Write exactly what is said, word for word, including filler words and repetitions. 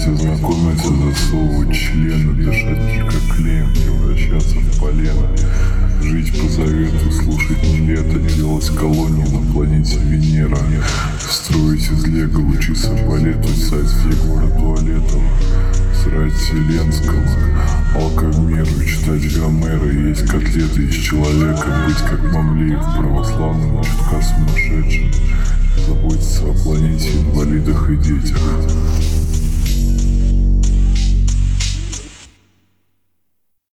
Давайте знакомиться, засовывать члены, дышать как клеем, превращаться в полено. Жить по завету, слушать не лето, делать колонии на планете Венера. Строить из лего лучи соболету, сайт Егора Туалетова. Срать Зеленского, алкомеру, читать Гомера. Есть котлеты из человека, быть как Мамлеев, православным, чутка сумасшедшим. Заботиться о планете, инвалидах и детях.